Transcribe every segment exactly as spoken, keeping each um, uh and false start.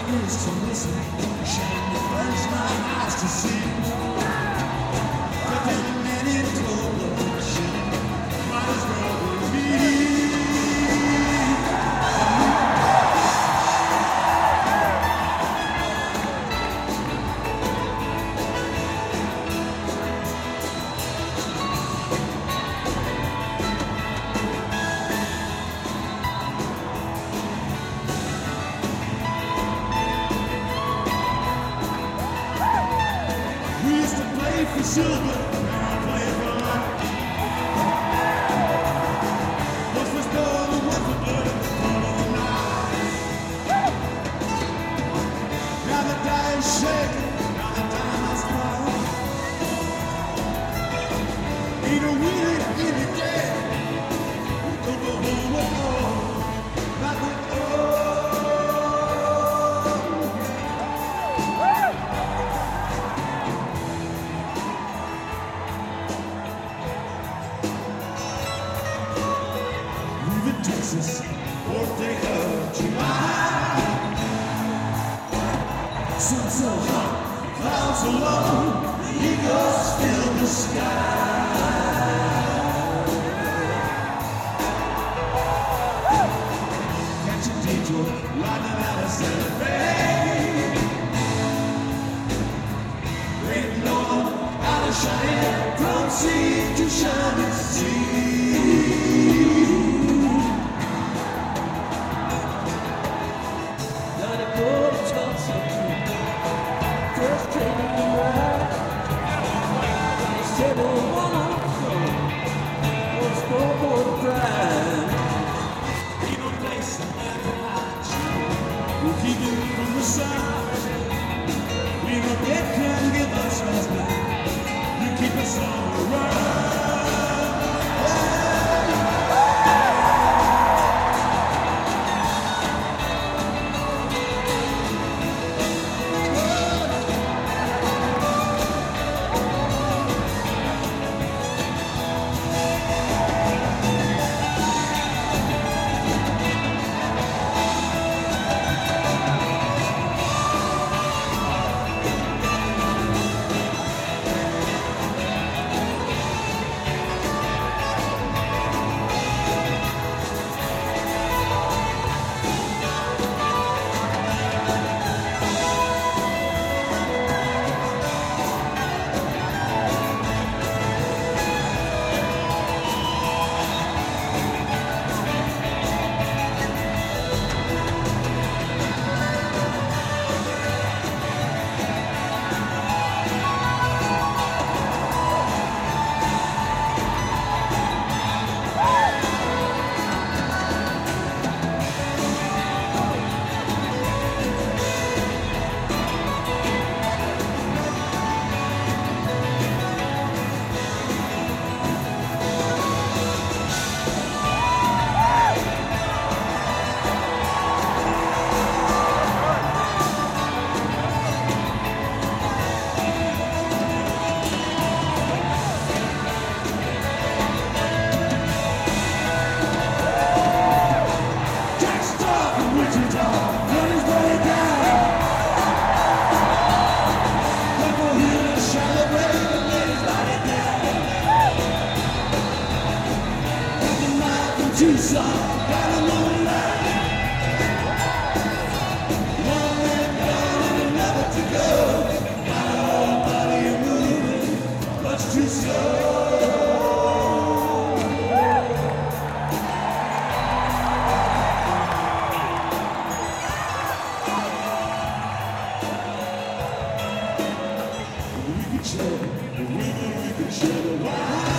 ears to listen, shine the flash my eyes to see. But then many told the shit, might as well be me. For silver, now play for life. What's the story? What's the blood? Follow the night. Now the die is shaking, now the time has come. Ain't a winner, ain't a dead. Don't go home with all, not with all. Texas, fourth of July. Sun so hot, clouds so low, the eagles fill the sky. Catch a detour, riding out of Santa Fe. Waiting on out of Cheyenne, from sea to shining sea. Keep it from the side. We know it can give us nothing. You keep us on the run. Tucson, got a long line. One man gone and another to go. My whole body moving, much too slow. We could share, we could share the wine.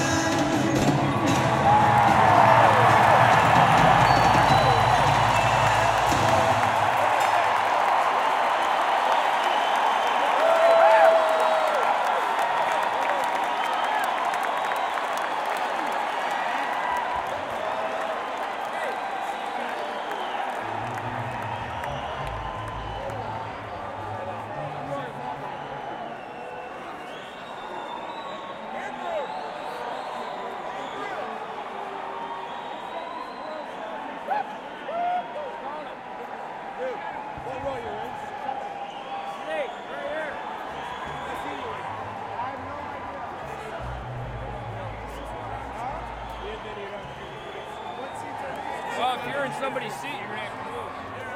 if you're in somebody's seat, you're gonna have to move.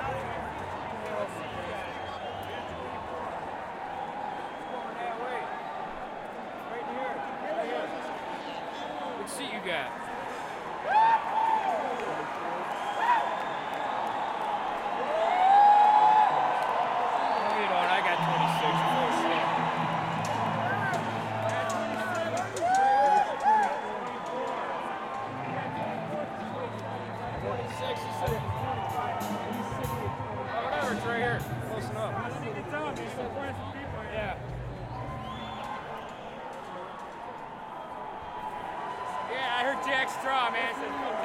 Going that way. Right here. Right here. What seat you got? No, you don't. I got twenty-six. Full seat. twenty-six, he said. Oh, whatever, it's right here. Close enough. Yeah. Yeah, I heard Jack Straw, man. Said,